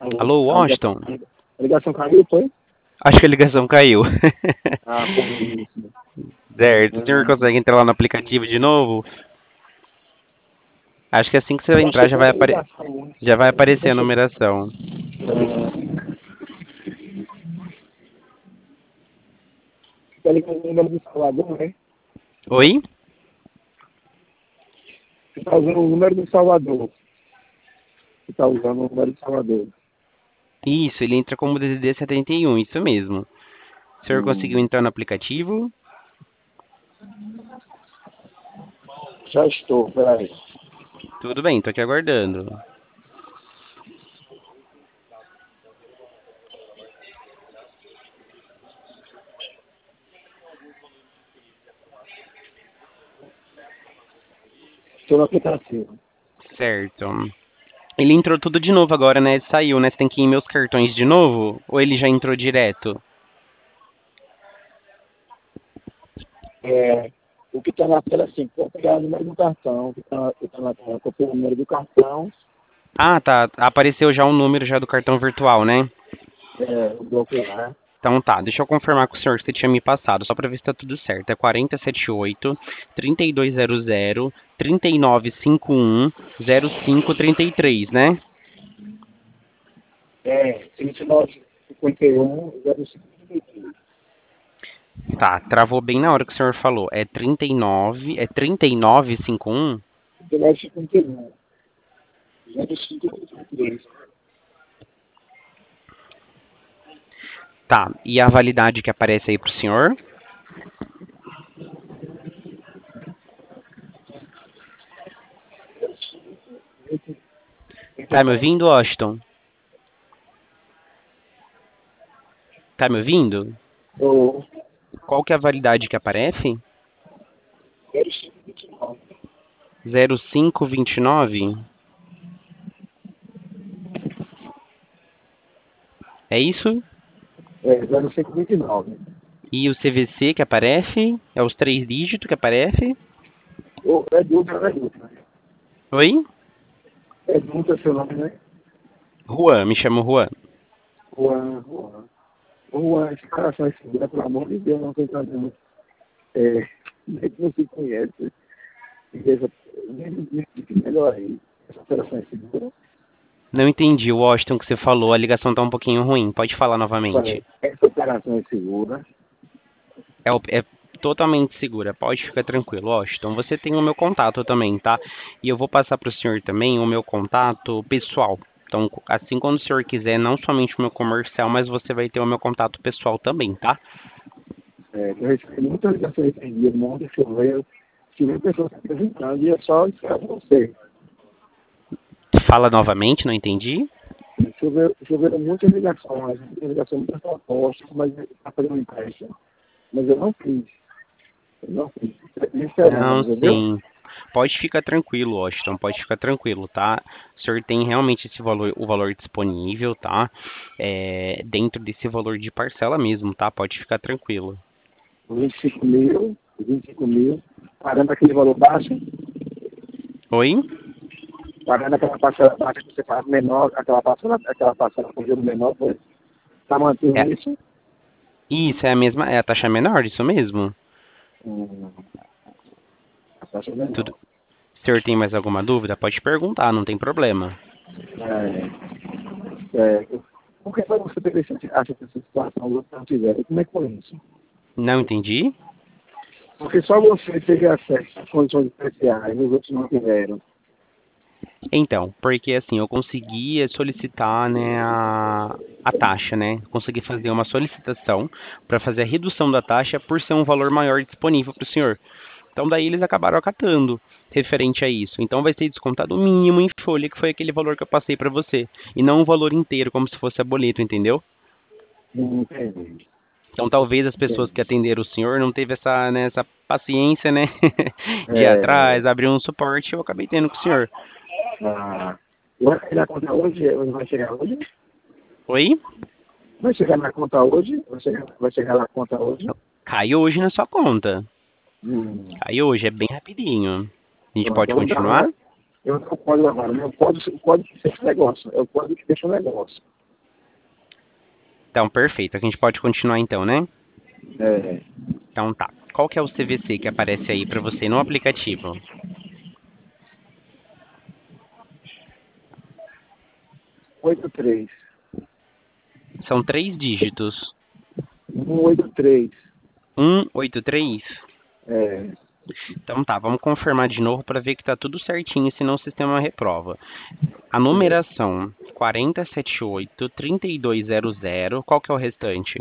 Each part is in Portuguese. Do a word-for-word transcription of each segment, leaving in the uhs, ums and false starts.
Alô? Alô, A ligação, Washington? a ligação caiu, foi? Acho que a ligação caiu. Ah, foi isso. Certo. O senhor Ah, consegue entrar lá no aplicativo de novo? Acho que assim que você vai eu acho que entrar já foi vai, uma apare... ligação, né? já vai Eu aparecer a acho que- numeração. ah, tá ligando o número do Salvador, né? Oi? Você tá usando o número do Salvador. Você tá usando o número do Salvador. Isso, ele entra como D D D setenta e um, isso mesmo. O senhor conseguiu Hum, entrar no aplicativo? já estou, peraí. Tudo bem, tô aqui aguardando. Estou no aplicativo. Certo. Ele entrou tudo de novo agora, né? Saiu, né? Você tem que ir em meus cartões de novo? Ou ele já entrou direto? É, o que está na tela, assim, vou pegar o número do cartão. O que está tá na tela, copiar o número do cartão, Ah, tá. Apareceu já o número já do cartão virtual, né? é, bloquear. Então tá, deixa eu confirmar com o senhor que você tinha me passado, só pra ver se tá tudo certo. É quatro sete oito, três dois zero zero, três nove cinco um, zero cinco três três, né? É, vinte e nove, cinquenta e um, zero cinco, Tá, travou bem na hora que o senhor falou. É trinta e nove, é trinta e nove cinquenta e um? vinte e nove, cinquenta e um, zero cinco, trinta e três. Tá, e a validade que aparece aí pro senhor? Tá me ouvindo, Washington? Tá me ouvindo? Ou Qual que é a validade que aparece? zero cinco, vinte e nove. zero cinco vinte e nove? É isso? É, zero cinco, vinte e nove. E o C V C que aparece? É os três dígitos que aparece? Ou é Dutra, é Dutra. Oi? É Dutra seu nome, né? Juan, me chamo Juan. Juan, Juan. Juan, esse cara só segura, pelo amor de Deus, não tem fazendo. É, nem que não se conhece. Veja, me me explique melhor aí. Essa operação é segura? Não entendi, Washington, que você falou. A ligação tá um pouquinho ruim. Pode falar novamente. Falei, essa operação é segura? É, o- é totalmente segura. Pode ficar tranquilo, Washington. Você tem o meu contato também, tá? E eu vou passar para o senhor também o meu contato pessoal. Então, assim quando o senhor quiser, não somente o meu comercial, mas você vai ter o meu contato pessoal também, tá? É, eu recebi muitas ligações esse dia, um monte de chuveiro, tive pessoas se apresentando e é só esperar você. Fala novamente, não entendi. Choveram, choveram muitas ligações, muitas ligações, muitas propostas, mas está fazendo um empréstimo. Mas eu não fiz. Eu não fiz. Me esperando, Não, entendeu? sim. Pode ficar tranquilo, Washington, pode ficar tranquilo, tá? O senhor tem realmente esse valor, o valor disponível, tá? É, dentro desse valor de parcela mesmo, tá? Pode ficar tranquilo. vinte e cinco mil, vinte e cinco mil, pagando aquele valor baixo, Oi? pagando aquela parcela baixa que você faz menor, aquela parcela, aquela parcela com juro menor, pois está mantendo É, isso. isso é a mesma, é a taxa menor, isso mesmo? Hum, a taxa menor. Tudo. O senhor tem mais alguma dúvida? Pode perguntar, não tem problema. É, é, por que foi você teve esse, acha que essa situação os outros não tiveram? Como é que foi isso? Não entendi? Porque só você teve acesso às condições especiais, os outros não tiveram. Então, porque assim, eu conseguia solicitar, né, a, a taxa, né? Consegui fazer uma solicitação para fazer a redução da taxa por ser um valor maior disponível para o senhor. Então daí eles acabaram acatando referente a isso. Então vai ser descontado o mínimo em folha, que foi aquele valor que eu passei para você, e não o valor inteiro como se fosse a boleto, entendeu? Não entendi. Então talvez as pessoas que Entendi. atenderam o senhor não teve essa, né, essa paciência, né, de ir É, atrás, abrir um suporte, eu acabei tendo com o senhor. ah, vai sair na conta hoje? Vai chegar hoje? Oi? Vai chegar na conta hoje? Vai chegar, vai chegar na conta hoje? Caiu hoje na sua conta. Hum, Caiu hoje, é bem rapidinho. A gente pronto, pode então dá, continuar? né? Eu não código agora, mas o código, o código que deixa o negócio. É o código que deixa o negócio. Então, perfeito. A gente pode continuar então, né? É, Então tá. Qual que é o C V C que aparece aí para você no aplicativo? oito três. São três dígitos. um oito três. um oito três? É, Então tá, vamos confirmar de novo para ver que tá tudo certinho, senão o sistema reprova. A numeração quatro sete oito, três dois zero zero, qual que é o restante?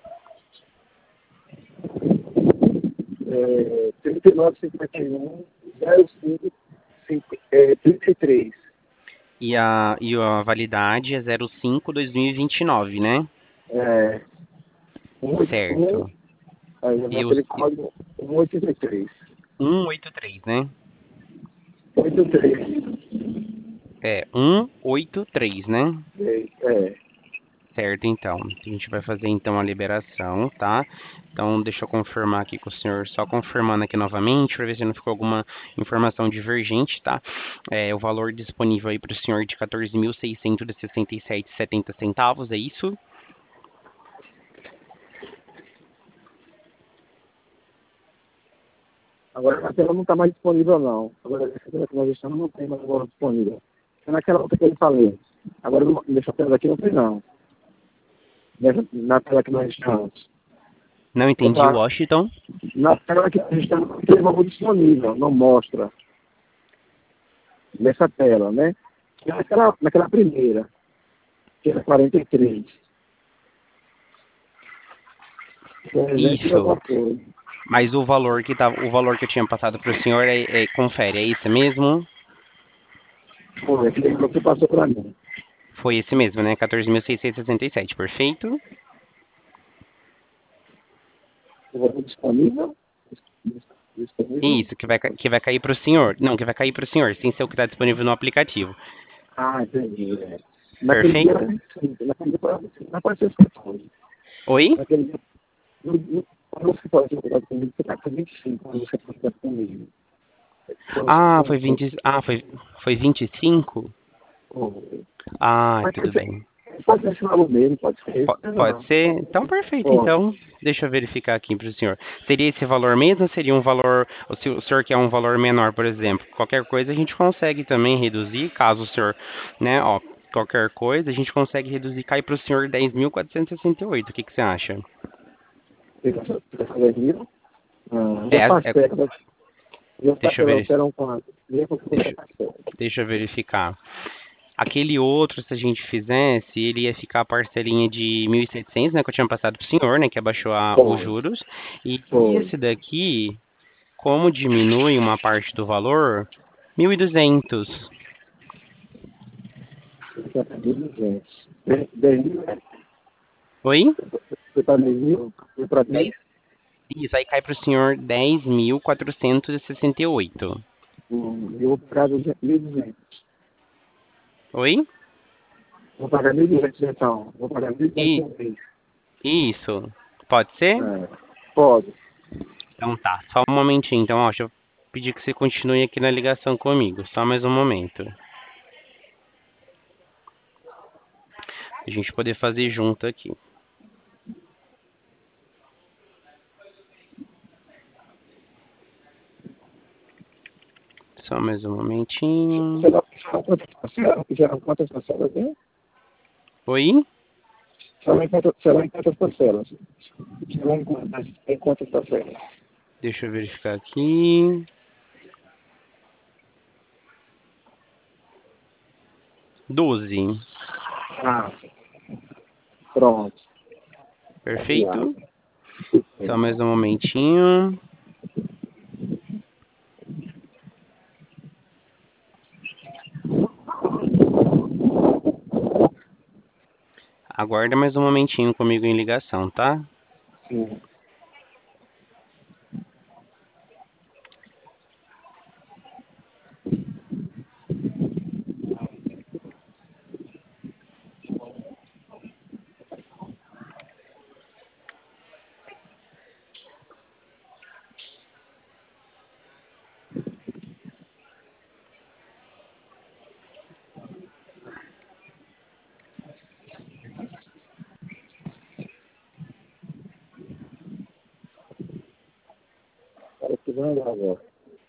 é, trinta e nove, cinquenta e um, zero cinco, cinco, é, trinta e três. E a, e a validade é zero cinco dois mil e vinte e nove, né? É, um oito um, Certo. aí eu vou E o aquele código cento e oitenta e três. cento e oitenta e três, né? oitenta e três. É, cento e oitenta e três, né? É, é, Certo, então. A gente vai fazer então a liberação, tá? Então, deixa eu confirmar aqui com o senhor, só confirmando aqui novamente, para ver se não ficou alguma informação divergente, tá? É, o valor disponível aí para o senhor de quatorze mil seiscentos e sessenta e sete reais e setenta centavos, é isso? agora a tela não está mais disponível, não. Agora, essa tela que nós estamos não tem mais agora disponível. É naquela outra que eu falei. Agora, não- nessa tela aqui não tem, não. Nessa, na tela que nós estamos. Não entendi, Outra, Washington. na tela que nós estamos, não tem valor disponível, não mostra. Nessa tela, né? Naquela, naquela primeira, que era quarenta e três. Por exemplo, de Isso. alguma coisa. Mas o valor que tá, o valor que eu tinha passado para o senhor é, é- confere, é isso mesmo? Foi, aquele que você passou para mim. Foi esse mesmo, né? quatorze mil seiscentos e sessenta e sete, perfeito? O valor disponível? Disponível? Isso, que vai, ca- que vai cair para o senhor. Não, que vai cair para o senhor, sem ser o que está disponível no aplicativo. Ah, entendi. É. Naquele dia era Perfeito? vinte e cinco, naquele dia era vinte e cinco, não pode ser quatorze. Oi? Naquele dia, no, no, quando você pode ser cuidado comigo, você está com vinte e cinco, quando você pode cuidado comigo. Então, Ah, então, foi vinte. Ah, foi, foi vinte e cinco? oh, Ah, mas tudo pode ser, bem. pode ser esse valor mesmo, pode ser esse, Po- Pode não. ser? Então, perfeito. Pode. Então, deixa eu verificar aqui para o senhor. Seria esse valor mesmo ou seria um valor... Ou se o senhor quer um valor menor, por exemplo? Qualquer coisa a gente consegue também reduzir, caso o senhor, né, ó, qualquer coisa a gente consegue reduzir, cai para o senhor dez mil quatrocentos e sessenta e oito. O que que você acha? Você quer fazer viram? Ah, e É, a é, parcela? E a deixa eu parcela ver, serão quanto? Vê quanto que é a deixa, parcela. deixa eu verificar. Aquele outro, se a gente fizesse, ele ia ficar a parcelinha de mil e setecentos, né, que eu tinha passado pro senhor, né, que abaixou a, os Foi, juros. E foi. esse daqui, como diminui uma parte do valor, mil e duzentos. Você está mil e duzentos. dez mil, né? Oi? Você está dez mil? Foi para dez? Isso, aí cai pro senhor dez mil quatrocentos e sessenta e oito. Hum, eu vou pagar mil e duzentos. Oi? Vou pagar mil e duzentos então. Vou pagar mil e duzentos E, por mês. isso. Pode ser? É, pode. Então tá, só um momentinho. Então, ó, deixa eu pedir que você continue aqui na ligação comigo. Só mais um momento. A gente poder fazer junto aqui. Só mais um momentinho. Será, será quantas parcelas? Será quantas parcelas tem? Oi? Será em quantas, será em quantas parcelas? Será em quantas, em quantas parcelas? Deixa eu verificar aqui. Doze. Ah, pronto. Obrigado. Perfeito? Só mais um momentinho. Aguarda mais um momentinho comigo em ligação, tá? Sim. vai lá agora.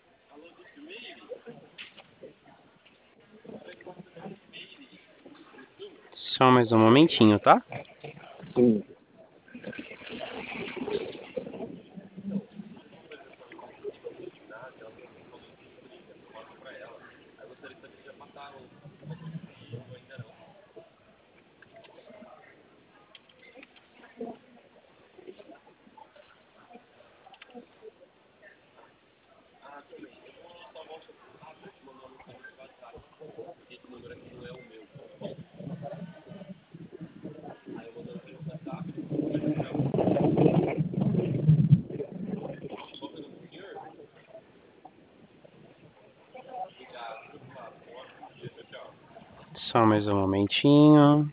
Só mais um momentinho, tá? Sim. Só mais um momentinho.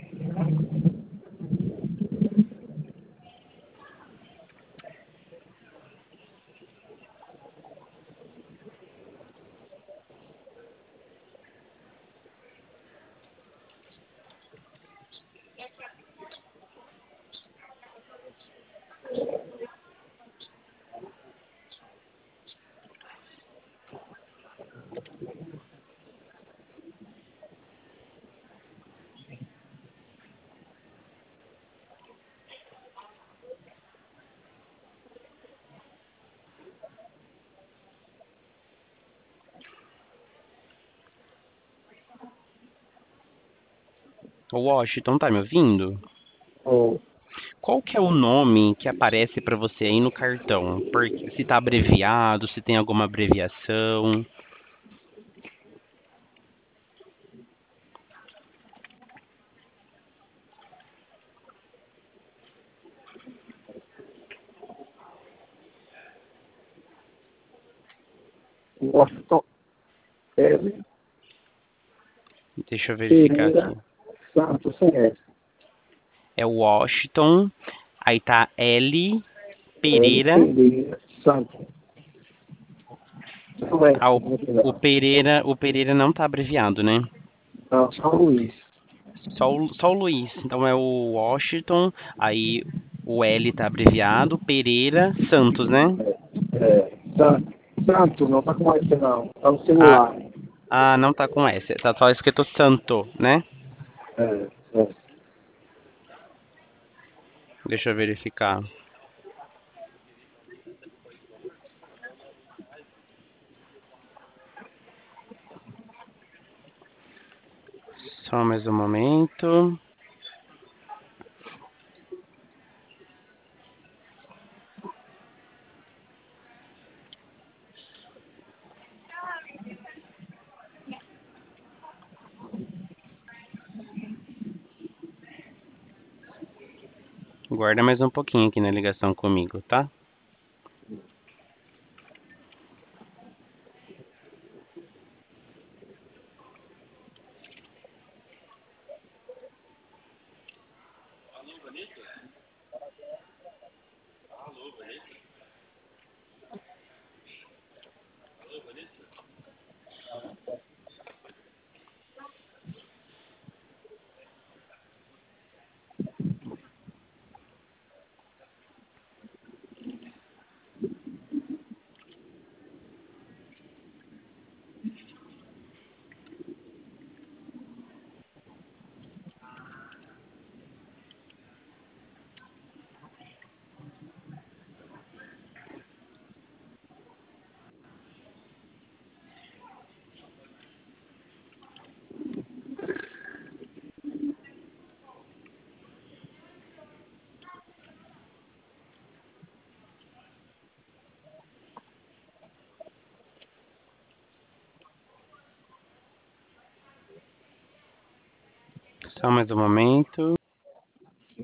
O Washington, tá me ouvindo? Oh, Qual que é o nome que aparece para você aí no cartão? Porque, se tá abreviado, se tem alguma abreviação. Washington L. Deixa eu verificar aqui. Pereira Santos, sem S. É Washington, aí tá L L. Pereira. Pereira Santos. Não é, Ah, o, no o final. Pereira, o Pereira não tá abreviado, né? Não, São Luís. Só o, só o Luiz. Então é o Washington, aí o L tá abreviado, Pereira Santos, né? É, San- Santos, não tá com S não. Tá no Ah, celular. ah, não tá com S, tá só escrito Santo, né? É, é. Deixa eu verificar. Só mais um momento. Guarda mais um pouquinho aqui na ligação comigo, tá? Só mais um momento.